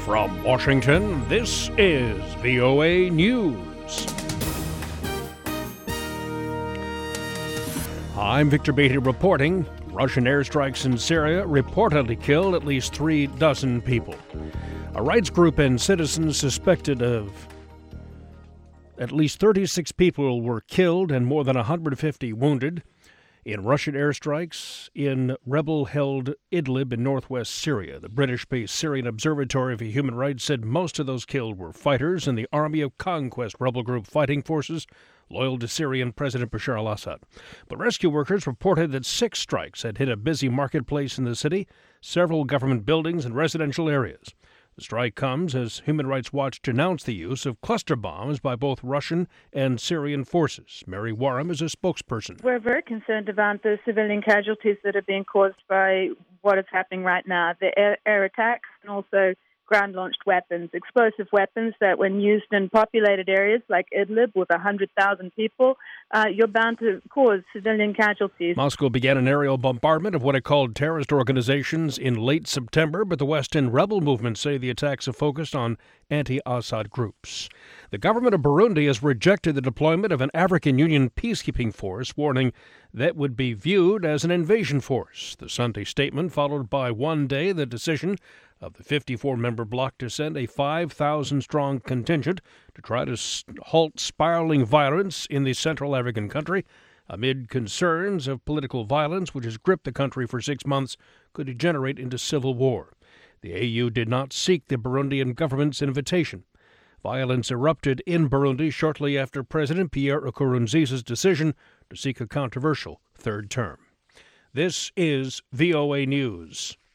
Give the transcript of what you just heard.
From Washington, this is VOA News. I'm Victor Beatty reporting. Russian airstrikes in Syria reportedly killed at least 36 people. A rights group and citizens suspected of at least 36 people were killed and more than 150 wounded in Russian airstrikes in rebel-held Idlib in northwest Syria. The British-based Syrian Observatory for Human Rights said most of those killed were fighters in the Army of Conquest rebel group fighting forces loyal to Syrian President Bashar al-Assad. But rescue workers reported that 6 strikes had hit a busy marketplace in the city, several government buildings, and residential areas. The strike comes as Human Rights Watch denounced the use of cluster bombs by both Russian and Syrian forces. Mary Warham is a spokesperson. We're very concerned about the civilian casualties that are being caused by what is happening right now, the air attacks and also ground-launched weapons, explosive weapons that when used in populated areas like Idlib with 100,000 people, you're bound to cause civilian casualties. Moscow began an aerial bombardment of what it called terrorist organizations in late September, but the Western rebel movements say the attacks have focused on anti-Assad groups. The government of Burundi has rejected the deployment of an African Union peacekeeping force, warning that would be viewed as an invasion force. The Sunday statement followed by one day the decision of the 54-member bloc to send a 5,000-strong contingent to try to halt spiraling violence in the Central African country amid concerns of political violence, which has gripped the country for 6 months, could degenerate into civil war. The AU did not seek the Burundian government's invitation. Violence erupted in Burundi shortly after President Pierre Nkurunziza's decision to seek a controversial third term. This is VOA News.